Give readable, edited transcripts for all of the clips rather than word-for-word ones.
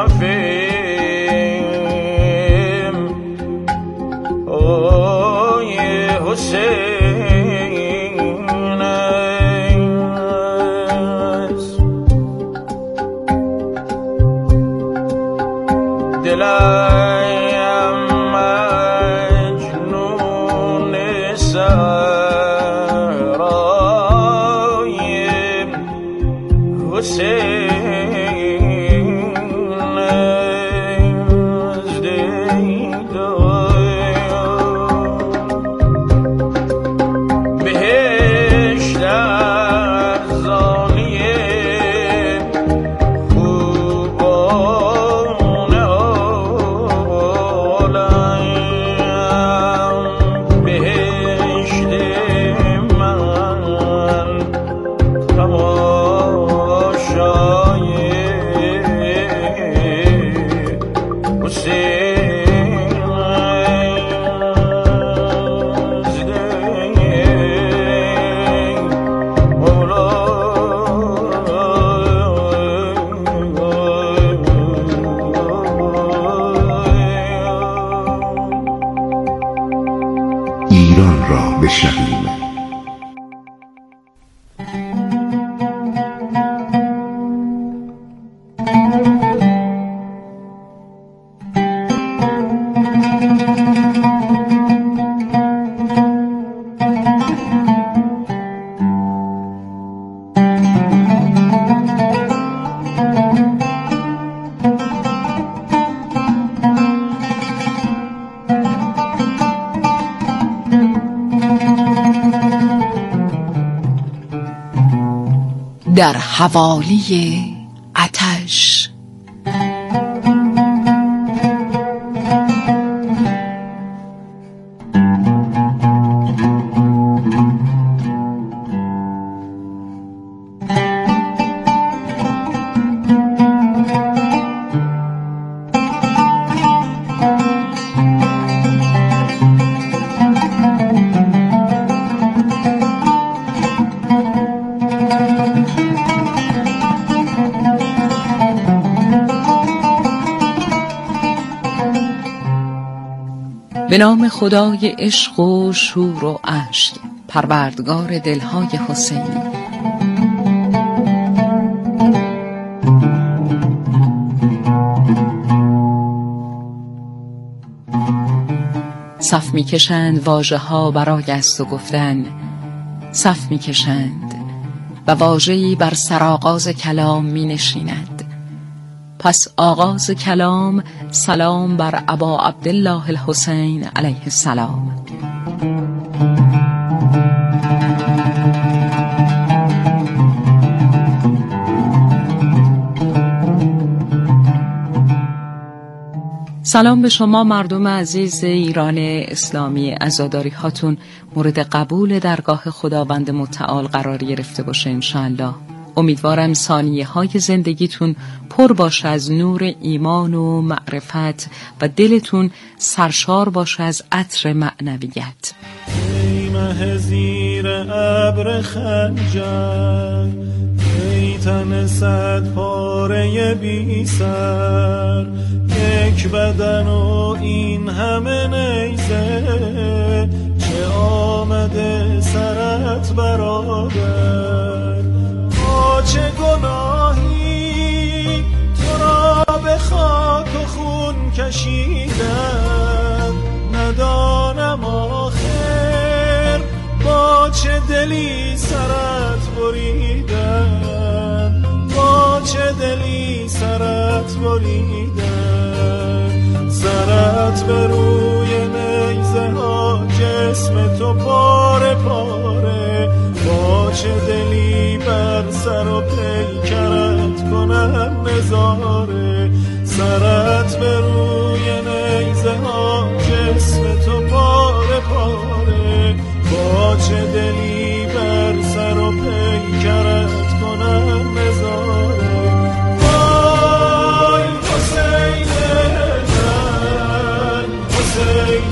کفیم اوی حسین است دلم مجنون سرای حسین ایران را بشنویم. در حوالی آتش به نام خدای عشق و شور و اشک، پروردگار دلهای حسینی. صف میکشند واژه ها برای است و گفتن، صف میکشند و واژه‌ای بر سرآغاز کلام می نشیند. پس آغاز کلام سلام بر ابا عبدالله الحسین علیه السلام. سلام به شما مردم عزیز ایران اسلامی. عزاداری هاتون مورد قبول درگاه خداوند متعال قرار گرفته باشه انشاءالله. امیدوارم ثانیه های زندگیتون پر باشه از نور ایمان و معرفت و دلتون سرشار باشه از عطر معنویت. ای مه زیر ابر خنجر، ای تن صد پاره بی سر، یک بدن و این همه نیزه، چه آمده سرت برادر؟ چه گناهی تو را به خاک و خون کشیدم، ندانم آخر با چه دلی سرت بریدم، با چه دلی سرت بریدم. سرت به روی نیزه ها جسم تو پاره پاره، با چه دلی بر سر و پیکرت کنم نظاره. سرت به روی نیزه ها جسم تو پاره پاره، با چه دلی بر سر و پیکرت کنم نظاره. وای حسین من، حسین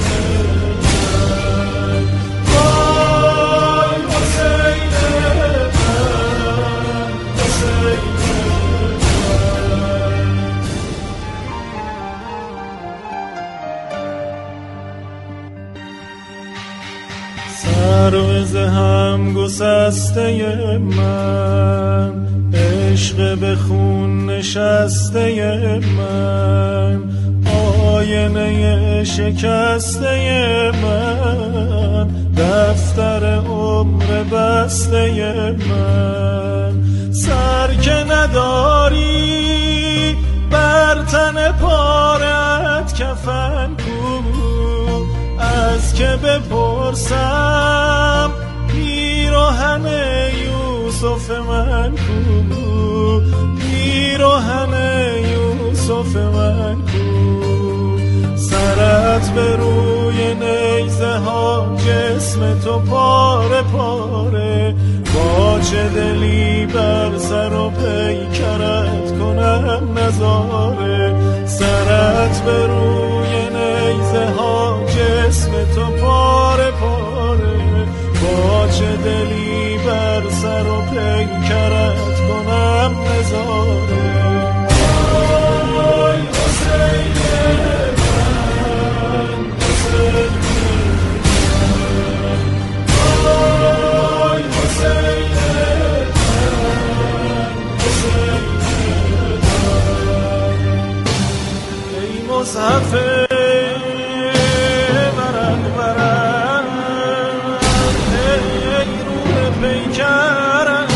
پرواز هم گسسته من، عشق به خون نشسته من، آینه شکسته من، دفتر عمر بسته من. سر که نداری بر تن پارت کفن کو، از که بپرسم پیراهن یوسف من کو، پیراهن یوسف من کو. سرت به روی نیزه ها، جسم تو پاره پاره، با چه دلی بر سر و پیکرت کنم نظاره. سرت به روی نیزه ها، جسم تو پاره پاره، با چه دلی بر سر و پیکرت کنم نظاره. آی حسین من، حسین من، آی حسین من، حسین من. ای مصحف ورق ورق، ای روح پیکرم،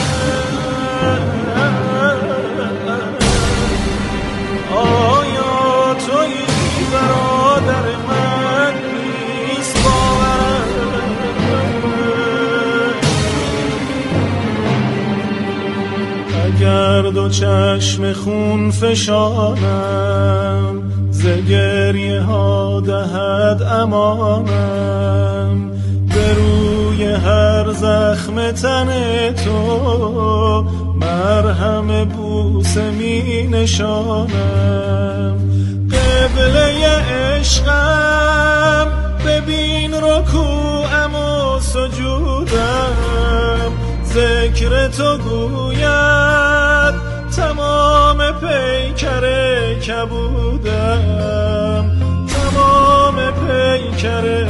آیا تویی برادر من نیست باورم؟ اگر دو چشم خون فشانم، ز گریه ها دهد امانم، به روی هر زخم تن تو مرهم بوسه می نشانم. قبله عشقم ببین رکوعم و سجودم، ذکر تو گوید تمام پیکر کبودم، تمام پیکر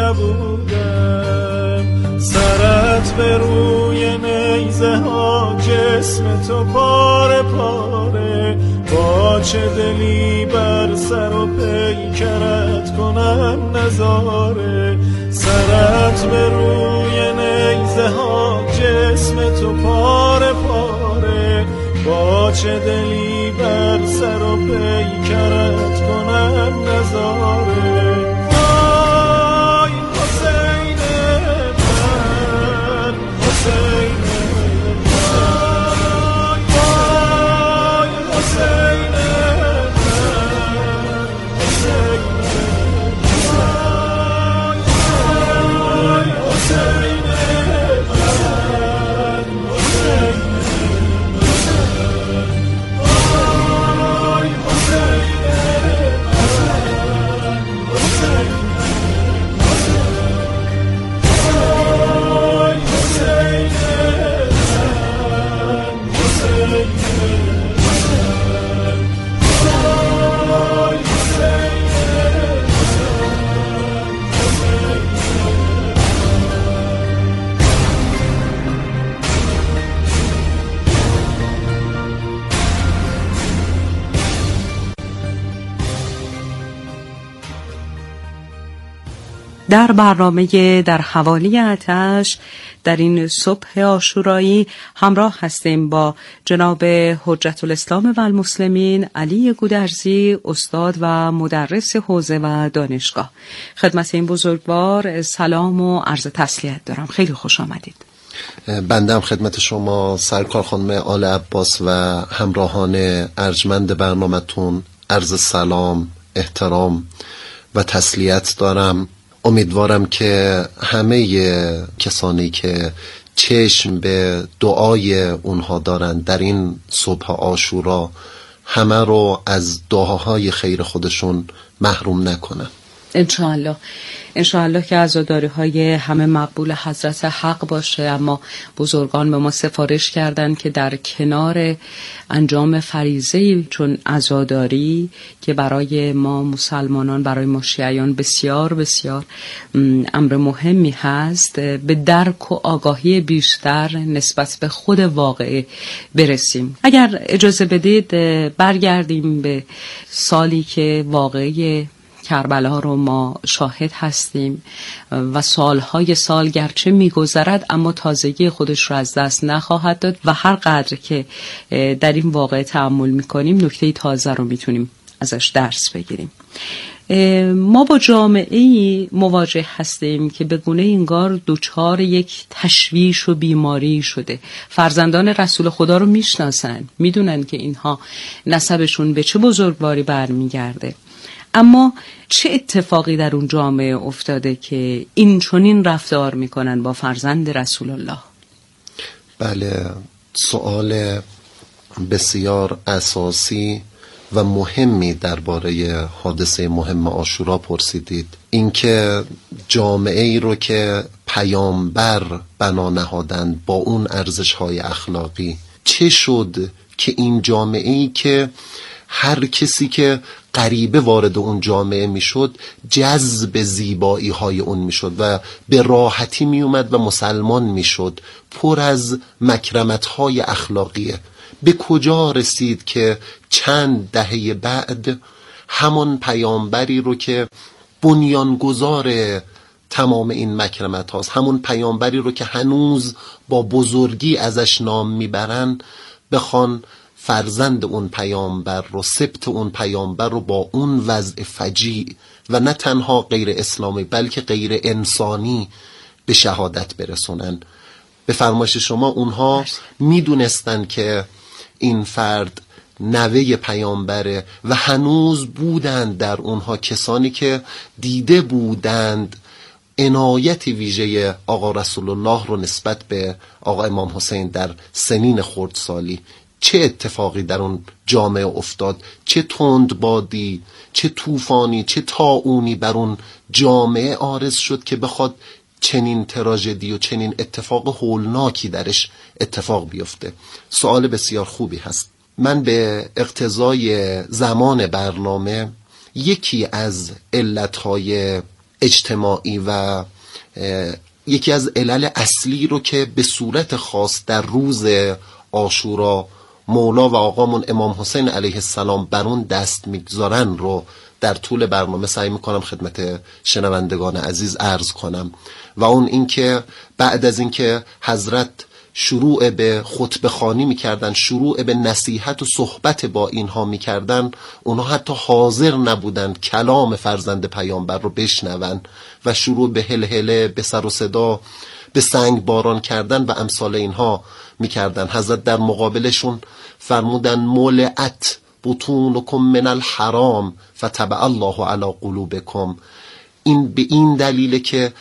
کبودم. سرت به روی نیزه ها، جسم تو پاره پاره، با چه دلی بر سر و پیکرت کنم نظاره. سرت به روی نیزه ها، جسم تو پاره پاره، با چه دلی بر سر و پیکرت کنم نظاره. آی حسین من، حسین من، آی حسین من، حسین من، آی حسین در برنامه در حوالی آتش در این صبح عاشورایی همراه هستیم با جناب حجت الاسلام و المسلمین علی گودرزی، استاد و مدرس حوزه و دانشگاه. خدمت این بزرگوار سلام و عرض تسلیت دارم. خیلی خوش آمدید. بنده هم خدمت شما سرکار خانم آل عباس و همراهان ارجمند برنامه‌تون عرض سلام، احترام و تسلیت دارم. امیدوارم که همه کسانی که چشم به دعای اونها دارن در این صبح عاشورا، همه رو از دعاهای خیر خودشون محروم نکنن. انشاءالله که عزاداری های همه مقبول حضرت حق باشه. اما بزرگان به ما سفارش کردن که در کنار انجام فریضه چون عزاداری که برای ما مسلمانان، برای ما شیعیان بسیار بسیار امر مهمی هست، به درک و آگاهی بیشتر نسبت به خود واقعه برسیم. اگر اجازه بدید برگردیم به سالی که واقعه کربلا رو ما شاهد هستیم و سالهای سال گرچه میگذرد اما تازگی خودش رو از دست نخواهد داد و هر قدر که در این واقعه تأمل میکنیم نکته تازه رو میتونیم ازش درس بگیریم. ما با جامعه‌ای مواجه هستیم که به گونه انگار دچار یک تشویش و بیماری شده. فرزندان رسول خدا رو میشناسن، میدونن که اینها نسبشون به چه بزرگواری برمیگرده، اما چه اتفاقی در اون جامعه افتاده که این چنین رفتار میکنن با فرزند رسول الله؟ بله، سوال بسیار اساسی و مهمی درباره حادثه مهم عاشورا پرسیدید. اینکه جامعه ای رو که پیامبر بنا نهادند با اون ارزش‌های اخلاقی، چه شد که این جامعه ای که هر کسی که غریبه وارد اون جامعه میشد جذب زیبایی های اون میشد و به راحتی میومد و مسلمان میشد، پر از مکرمت های اخلاقیه، به کجا رسید که چند دهه بعد همون پیامبری رو که بنیانگذار تمام این مکرمت هاست، همون پیامبری رو که هنوز با بزرگی ازش نام میبرن، بخوان فرزند اون پیامبر رو، سبط اون پیامبر رو با اون وضع فجیع و نه تنها غیر اسلامی بلکه غیر انسانی به شهادت برسونن. به فرمایش شما اونها میدونستن که این فرد نوه پیامبره و هنوز بودند در اونها کسانی که دیده بودند عنایت ویژه آقا رسول الله رو نسبت به آقا امام حسین در سنین خردسالی. چه اتفاقی در اون جامعه افتاد، چه تندبادی، چه طوفانی، چه طاعونی بر اون جامعه عارض شد که بخواد چنین تراژدی و چنین اتفاق هولناکی درش اتفاق بیفته. سوال بسیار خوبی هست. من به اقتضای زمان برنامه یکی از علتهای اجتماعی و یکی از علل اصلی رو که به صورت خاص در روز عاشورا مولا و آقامون امام حسین علیه السلام بر اون دست میگذارن رو در طول برنامه سعی میکنم خدمت شنوندگان عزیز عرض کنم. و اون اینکه بعد از اینکه حضرت شروع به خطبه خوانی میکردن، شروع به نصیحت و صحبت با اینها میکردن، اونها حتی حاضر نبودن کلام فرزند پیامبر رو بشنون و شروع به هلهله، به سر و صدا، به سنگ باران کردن و امثال اینها میکردن. حضرت در مقابلشون فرمودن مولعت بطونکم من الحرام فتبع الله علی قلوبکم. این به این دلیله که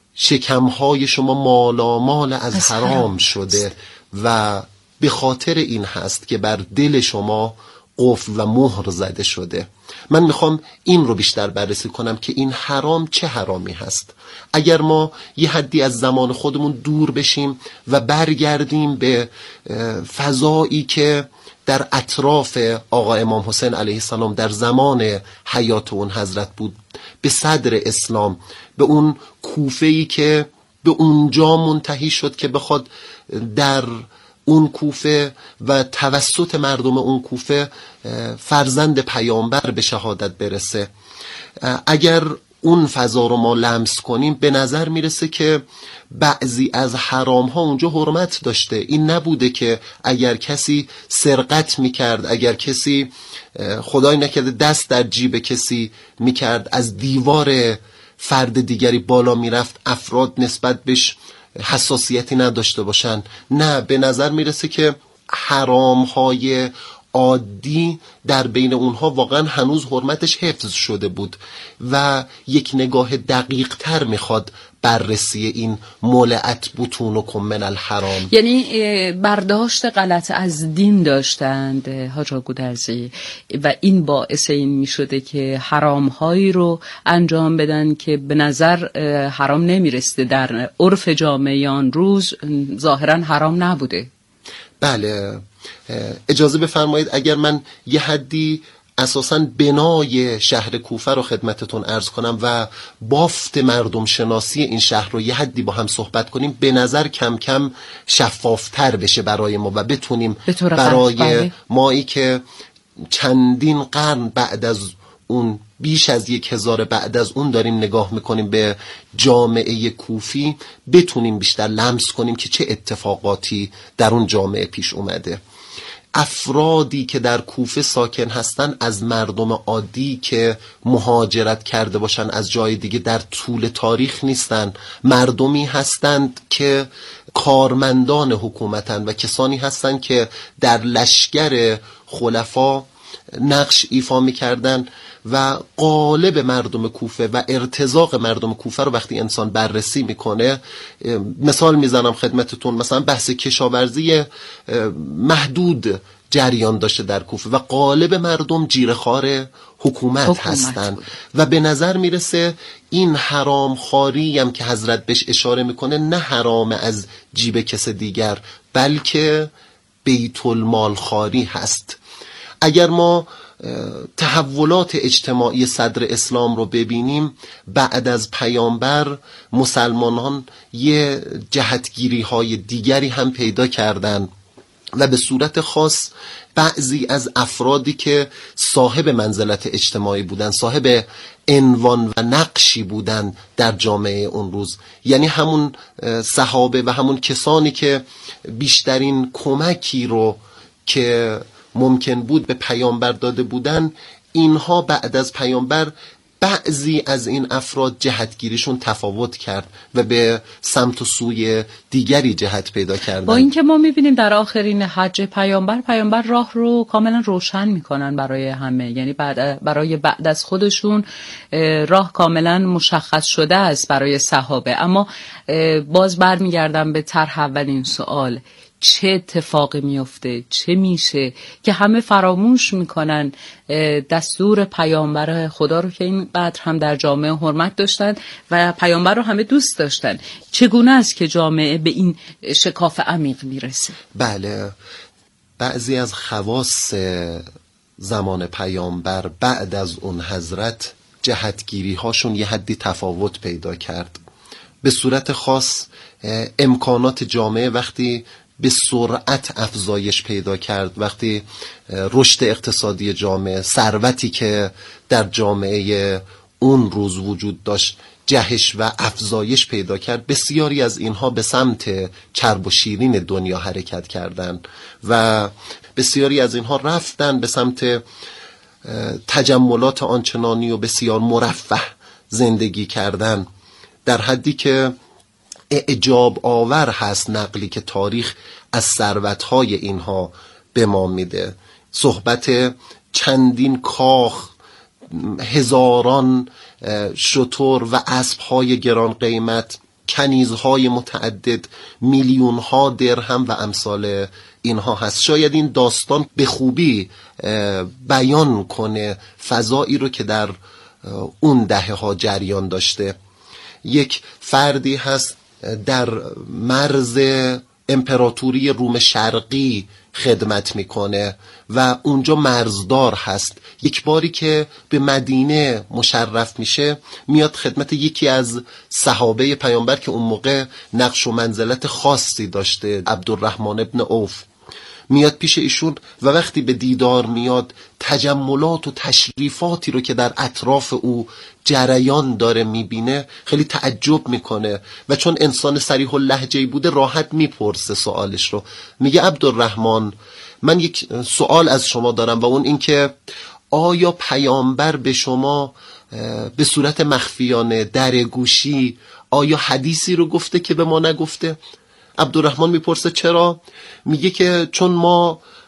شکمهای شما مالامال از حرام شده و به خاطر این هست که بر دل شما قفل و مهر زده شده. من میخوام این رو بیشتر بررسی کنم که این حرام چه حرامی هست. اگر ما یه حدی از زمان خودمون دور بشیم و برگردیم به فضایی که در اطراف آقا امام حسین علیه السلام در زمان حیات اون حضرت بود، به صدر اسلام، به اون کوفه‌ای که به اونجا منتهی شد که بخواد در اون کوفه و توسط مردم اون کوفه فرزند پیامبر به شهادت برسه. اگر اون فضا رو ما لمس کنیم به نظر میرسه که بعضی از حرام ها اونجا حرمت داشته. این نبوده که اگر کسی سرقت میکرد، اگر کسی خدای نکرده دست در جیب کسی میکرد، از دیوار فرد دیگری بالا میرفت، افراد نسبت بهش حساسیتی نداشته باشن. نه، به نظر میرسه که حرام های عادی در بین اونها واقعا هنوز حرمتش حفظ شده بود و یک نگاه دقیق تر میخواد بررسی این مولعت بطونکم من الحرام. یعنی برداشت غلط از دین داشتند حاج آقا گودرزی و این باعث این می شده که حرام هایی رو انجام بدن که به نظر حرام نمی رسیده، در عرف جامعه آن روز ظاهرا حرام نبوده. بله، اجازه بفرمایید اگر من یه حدی اساساً بنای شهر کوفه رو خدمتتون عرض کنم و بافت مردم شناسی این شهر رو یه حدی با هم صحبت کنیم، به نظر کم کم شفافتر بشه برای ما و بتونیم برای مایی که چندین قرن بعد از اون، بیش از 1000 بعد از اون داریم نگاه میکنیم به جامعه کوفی، بتونیم بیشتر لمس کنیم که چه اتفاقاتی در اون جامعه پیش اومده. افرادی که در کوفه ساکن هستن از مردم عادی که مهاجرت کرده باشن از جای دیگه در طول تاریخ نیستن، مردمی هستند که کارمندان حکومتن و کسانی هستند که در لشکر خلفا نقش ایفا می‌کردن و قالب مردم کوفه و ارتزاق مردم کوفه رو وقتی انسان بررسی میکنه، مثال میزنم خدمتتون، مثلا بحث کشاورزی محدود جریان داشته در کوفه و قالب مردم جیره‌خوار حکومت هستن و به نظر میرسه این حرام خاری هم که حضرت بهش اشاره میکنه نه حرام از جیب کس دیگر بلکه بیت المال خاری هست. اگر ما تحولات اجتماعی صدر اسلام رو ببینیم، بعد از پیامبر مسلمانان یه جهتگیری های دیگری هم پیدا کردن و به صورت خاص بعضی از افرادی که صاحب منزلت اجتماعی بودن، صاحب عنوان و نقشی بودن در جامعه اون روز، یعنی همون صحابه و همون کسانی که بیشترین کمکی رو که ممکن بود به پیامبر داده بودن، اینها بعد از پیامبر بعضی از این افراد جهتگیریشون تفاوت کرد و به سمت و سوی دیگری جهت پیدا کردن. با اینکه ما میبینیم در آخرین حج پیامبر راه رو کاملا روشن میکنن برای همه، یعنی برای بعد از خودشون راه کاملا مشخص شده است برای صحابه. اما باز برمیگردم به طرح اولین سوال، چه اتفاقی میفته، چه میشه که همه فراموش میکنن دستور پیامبر خدا رو که اینقدر هم در جامعه حرمت داشتن و پیامبر رو همه دوست داشتن؟ چگونه است که جامعه به این شکاف عمیق میرسه؟ بله، بعضی از خواص زمان پیامبر بعد از اون حضرت جهتگیری هاشون یه حدی تفاوت پیدا کرد. به صورت خاص امکانات جامعه وقتی به سرعت افزایش پیدا کرد، وقتی رشد اقتصادی جامعه، ثروتی که در جامعه اون روز وجود داشت جهش و افزایش پیدا کرد، بسیاری از اینها به سمت چرب و شیرین دنیا حرکت کردند و بسیاری از اینها رفتن به سمت تجملات آنچنانی و بسیار مرفه زندگی کردن، در حدی که اعجاب آور هست نقلی که تاریخ از ثروت‌های اینها به ما میده. صحبت چندین کاخ، هزاران شتر و اسب‌های گران قیمت، کنیزهای متعدد، میلیون‌ها درهم و امثال اینها هست. شاید این داستان به خوبی بیان کنه فضایی رو که در اون دهه‌ها جریان داشته. یک فردی هست در مرز امپراتوری روم شرقی خدمت میکنه و اونجا مرزدار هست. یک باری که به مدینه مشرف میشه، میاد خدمت یکی از صحابه پیامبر که اون موقع نقش و منزلت خاصی داشته، عبدالرحمن ابن عوف، میاد پیش ایشون و وقتی به دیدار میاد تجملات و تشریفاتی رو که در اطراف او جریان داره میبینه خیلی تعجب میکنه و چون انسان صریح اللهجه‌ای بوده راحت میپرسه سوالش رو. میگه عبدالرحمن، من یک سوال از شما دارم و اون این که آیا پیامبر به شما به صورت مخفیانه در گوشی آیا حدیثی رو گفته که به ما نگفته؟ عبدالرحمن میپرسه چرا؟ میگه که چون ما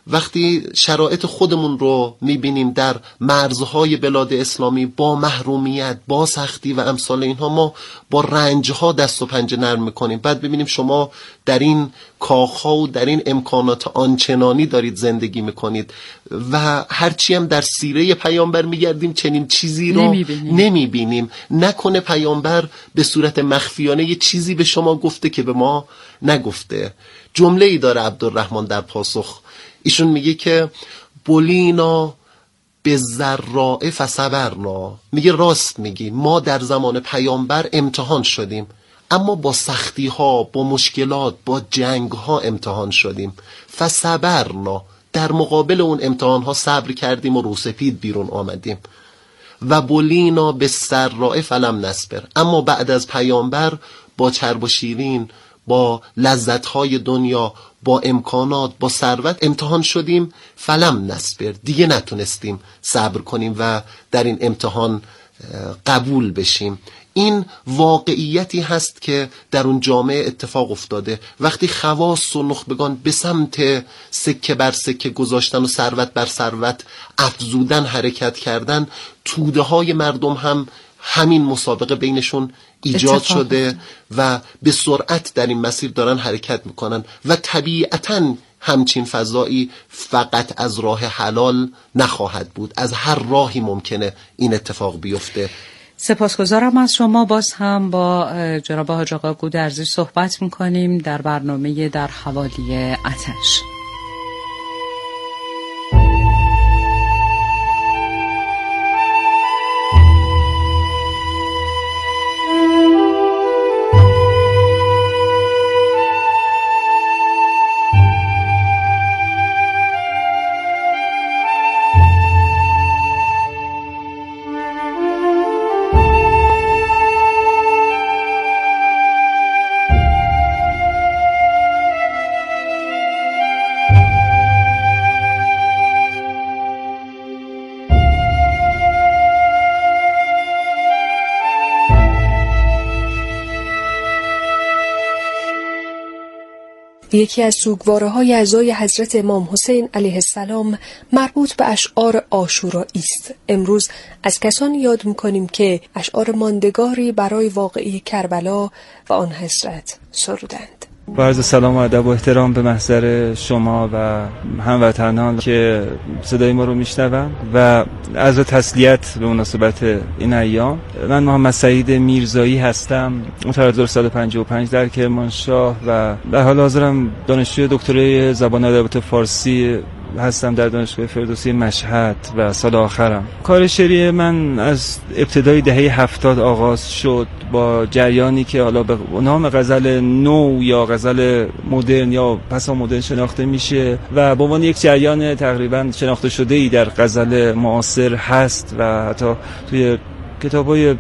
وقتی شرایط خودمون رو میبینیم در مرزهای بلاد اسلامی با محرومیت، با سختی و امثال اینها، ما با رنجها دست و پنجه نرم میکنیم. بعد ببینیم شما در این کاخها و در این امکانات آنچنانی دارید زندگی میکنید و هرچی هم در سیره پیامبر میگردیم چنین چیزی رو نمیبینیم. نکنه پیامبر به صورت مخفیانه یه چیزی به شما گفته که به ما نگفته. جمله ای داره عبدالرحمن در پاسخ، ایشون میگه که بولینا به ذرائع فصبرنا، میگه راست میگی، ما در زمان پیامبر امتحان شدیم، اما با سختی ها، با مشکلات، با جنگ ها امتحان شدیم. فصبرنا، در مقابل اون امتحان ها صبر کردیم و روسپید بیرون آمدیم. و بولینا به سرائع فلم نصبر، اما بعد از پیامبر با چرب و شیرین، با لذت‌های دنیا، با امکانات، با ثروت امتحان شدیم. فلم نصبر، دیگه نتونستیم صبر کنیم و در این امتحان قبول بشیم. این واقعیتی هست که در اون جامعه اتفاق افتاده. وقتی خواص و نخبگان به سمت سکه بر سکه گذاشتن و ثروت بر ثروت افزودن حرکت کردن، توده های مردم هم همین مسابقه بینشون ایجاد شده و به سرعت در این مسیر دارن حرکت میکنن و طبیعتاً همچین فضایی فقط از راه حلال نخواهد بود، از هر راهی ممکنه این اتفاق بیفته. سپاسگزارم از شما. باز هم با جناب حاج آقا گودرزی صحبت میکنیم در برنامه در حوالی آتش. یکی از سوگواره‌های عزای حضرت امام حسین علیه السلام مربوط به اشعار عاشورایی است. امروز از کسانی یاد می‌کنیم که اشعار ماندگاری برای واقعه کربلا و آن حضرت سرودند. با عرض سلام و ادب و احترام به محضر شما و هموطنان که صدای ما رو میشنون و از تسلیت به مناسبت این ایام. من محمد سعید میرزایی هستم، متولد 1955 در کرمانشاه و در حال حاضرم دانشجوی دکترای زبان ادبیات فارسی هستم در دانشگاه فردوسی مشهد و سال آخرم. کار شعری من از ابتدای دهه 70 آغاز شد با جریانی که حالا به نام غزل نو یا غزل مدرن یا پسا مدرن شناخته میشه و به عنوان یک جریان تقریبا شناخته شده ای در غزل معاصر هست و حتی توی کتابای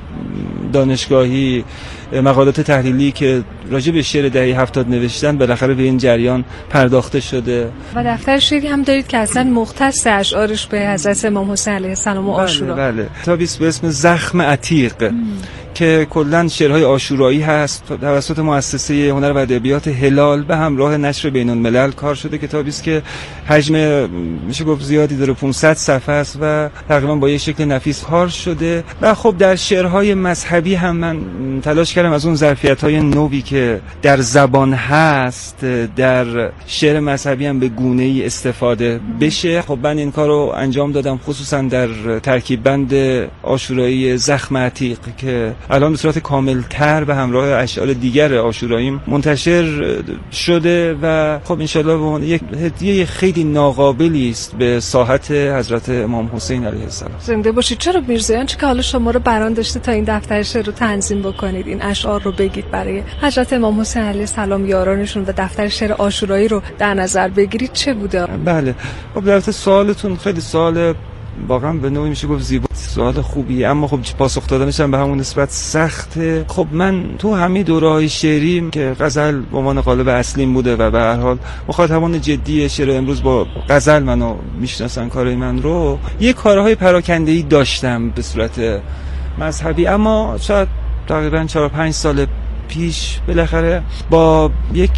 دانشگاهی مقالات تحلیلی که راجع به شعر دهه 70 نوشتن بالاخره به این جریان پرداخته شده. و دفتر شعری هم دارید که اصلا مختص اشعارش به حضرت امام حسین علیه السلام و عاشورا. بله. کتابی به اسم زخم عتیق که کلاً شعرهای عاشورایی هست، توسط مؤسسه هنر و ادبیات هلال به همراه نشر بین الملل کار شده. کتابی است که حجم میشه گفت زیادی داره، 500 صفحه است و تقریبا با یک شکل نفیس کار شده. و خب در شعرهای مذهبی هم من تلاش کردم از اون ظرفیت‌های نوی که در زبان هست در شعر مذهبی هم به گونه‌ای استفاده بشه. خب من این کارو انجام دادم، خصوصا در ترکیب بند عاشورایی زخم عتیق که الان به صورت کاملتر به همراه اشعار دیگر عاشوراییم منتشر شده و خب انشالله یک هدیه خیلی ناقابلی است به ساحت حضرت امام حسین علیه السلام. زنده باشید. چرا میرزایان چه که حالا شما رو بران داشته تا این دفتر شعر رو تنظیم بکنید، این اشعار رو بگید برای حضرت امام حسین علیه السلام، یارانشون و دفتر شعر عاشورایی رو در نظر بگیرید، چه بوده؟ بله خب در سوالتون خیلی سوال واقعا به نوعی میشه گفت زیبا، سوال خوبیه، اما خب پاسخ دادنش هم به همون نسبت سخته. خب من تو همه دوره‌های شعریم که غزل به عنوان قالب اصلیم بوده و به هر حال مخاطبان جدی شعر امروز با غزل منو میشناسن، کارهای من رو، یه کارهای پراکنده‌ای داشتم به صورت مذهبی، اما شاید تقریبا 4-5 سال پیش بالاخره با یک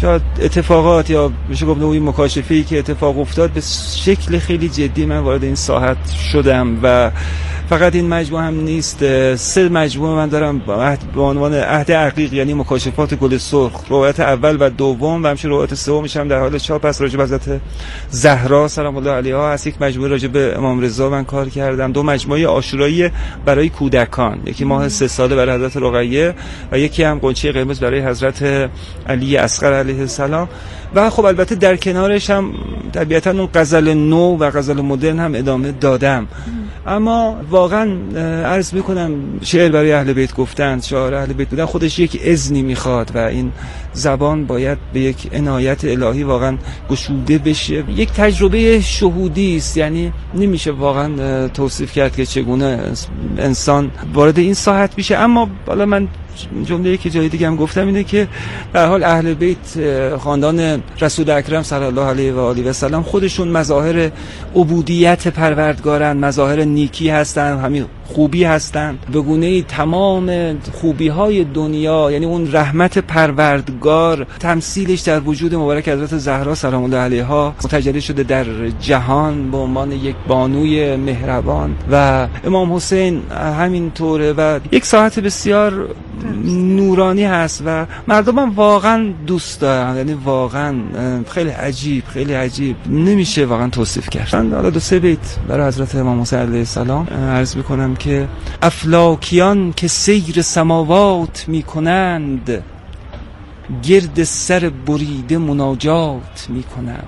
شاید اتفاقات یا میشه گفت نوعی مکاشفه‌ای که اتفاق افتاد به شکل خیلی جدی من وارد این ساحت شدم و فقط این مجموعه هم نیست، 3 مجموعه من دارم به عنوان عهد عقیق، یعنی مکاشفات گل سرخ، روایت اول و دوم و همچنین روایت سومش هم در حال چاپ است. راجع به حضرت زهرا سلام الله علیها از یک مجموعه راجع به امام رضا من کار کردم، 2 مجموعه عاشورایی برای کودکان، یکی ماه 3 ساله برای حضرت رقیه و یکی هم غنچه قرمز برای حضرت علی اصغر علیه السلام. و خب البته در کنارش هم طبیعتا اون غزل نو و غزل مدرن هم ادامه دادم. اما واقعا عرض میکنم شعر برای اهل بیت گفتن، شعار اهل بیت بودن خودش یک اذنی میخواد و این زبان باید به یک عنایت الهی واقعا گشوده بشه. یک تجربه شهودی است، یعنی نمیشه واقعا توصیف کرد که چگونه انسان وارد این ساحت میشه. اما حالا من جمله‌ای که جای دیگه هم گفتم اینه که به هر حال اهل بیت خاندان رسول اکرم صلی الله علیه و آله و سلم خودشون مظاهر عبودیت پروردگارن، مظاهر نیکی هستن، همین خوبی هستن، به گونه‌ای تمام خوبی‌های دنیا، یعنی اون رحمت پروردگار تمثیلش در وجود مبارک حضرت زهرا سلام الله علیها متجلی شده در جهان به عنوان یک بانوی مهربان و امام حسین همینطوره و یک ساعت بسیار نورانی هست و مردم واقعا دوست دارن، یعنی واقعا خیلی عجیب نمیشه واقعا توصیف کرد. من حالا 2-3 بیت برای حضرت امام حسین علیه السلام عرض میکنم که افلاکیان که سیر سماوات میکنند، گرد سر بریده مناجات میکنند.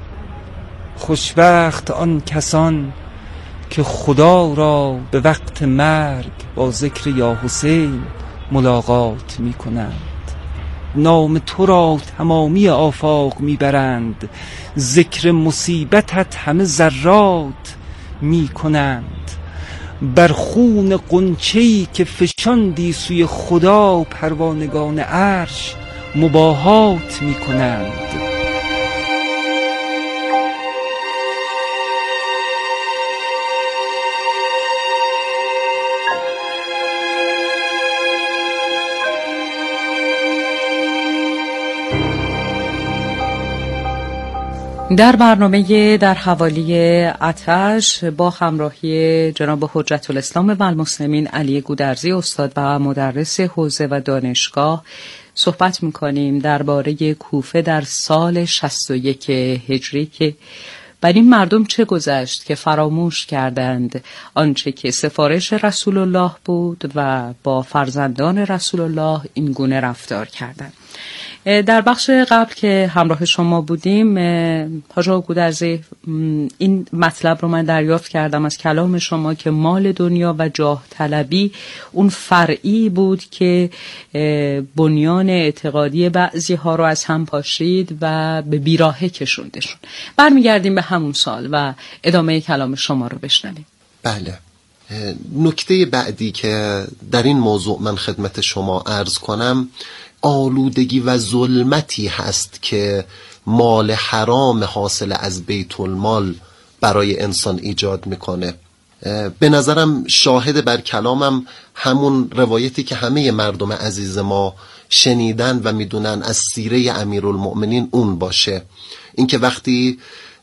خوشبخت آن کسان که خدا را به وقت مرگ با ذکر یا حسین ملاقات می کنند. نام تو را تمامی آفاق می برند، ذکر مصیبتت همه ذرات می کنند. بر خون غنچه‌ای که فشاندی سوی خدا، پروانگان عرش مباهات می کنند. در برنامه در حوالی آتش با همراهی جناب حجت الاسلام و المسلمین علی گودرزی استاد و مدرس حوزه و دانشگاه صحبت می‌کنیم درباره کوفه در سال 61 هجری که بر این مردم چه گذشت که فراموش کردند آنچه که سفارش رسول الله بود و با فرزندان رسول الله این گونه رفتار کردند. در بخش قبل که همراه شما بودیم حاج گودرزی این مطلب رو من دریافت کردم از کلام شما که مال دنیا و جاه طلبی اون فرعی بود که بنیان اعتقادی بعضی ها رو از هم پاشید و به بیراهه کشوندشون. برمیگردیم به همون سال و ادامه کلام شما رو بشنویم. بله، نکته بعدی که در این موضوع من خدمت شما عرض کنم آلودگی و ظلمتی هست که مال حرام حاصل از بیت المال برای انسان ایجاد میکنه. به نظرم شاهد بر کلامم همون روایتی که همه مردم عزیز ما شنیدن و میدونن از سیره امیرالمؤمنین اون باشه، اینکه وقتی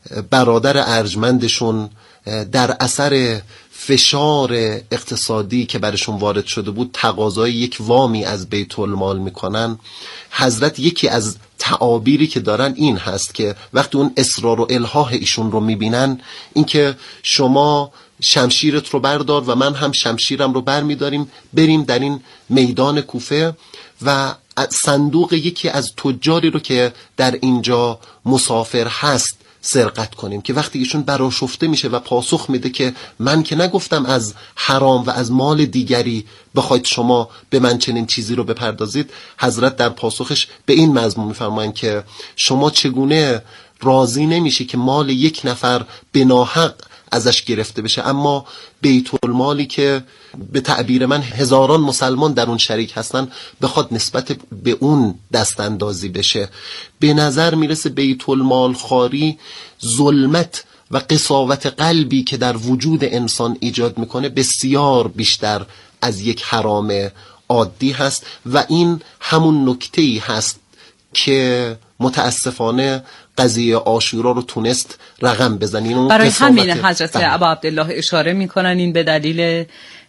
برادر ارجمندشون در اثر فشار اقتصادی که برشون وارد شده بود تقاضای یک وامی از بیت المال میکنن، حضرت یکی از تعابیری که دارن این هست که وقتی اون اصرار و الحاح ایشون رو میبینن، اینکه شما شمشیرت رو بردار و من هم شمشیرم رو برمیداریم، بریم در این میدان کوفه و صندوق یکی از تجاری رو که در اینجا مسافر هست سرقت کنیم. که وقتی ایشون برآشفته میشه و پاسخ میده که من که نگفتم از حرام و از مال دیگری بخواید شما به من چنین چیزی رو بپردازید، حضرت در پاسخش به این مضمون میفرمایند که شما چگونه راضی نمیشی که مال یک نفر به ناحق ازش گرفته بشه، اما بیت المالی که به تعبیر من هزاران مسلمان در اون شریک هستن بخواد نسبت به اون دست اندازی بشه. به نظر میرسه بیت المال خاری ظلمت و قساوت قلبی که در وجود انسان ایجاد میکنه بسیار بیشتر از یک حرام عادی هست و این همون نکته‌ای هست که متاسفانه قضیه عاشورا رو تونست رقم بزنین. برای همین حضرت ابا عبدالله اشاره میکنن این به دلیل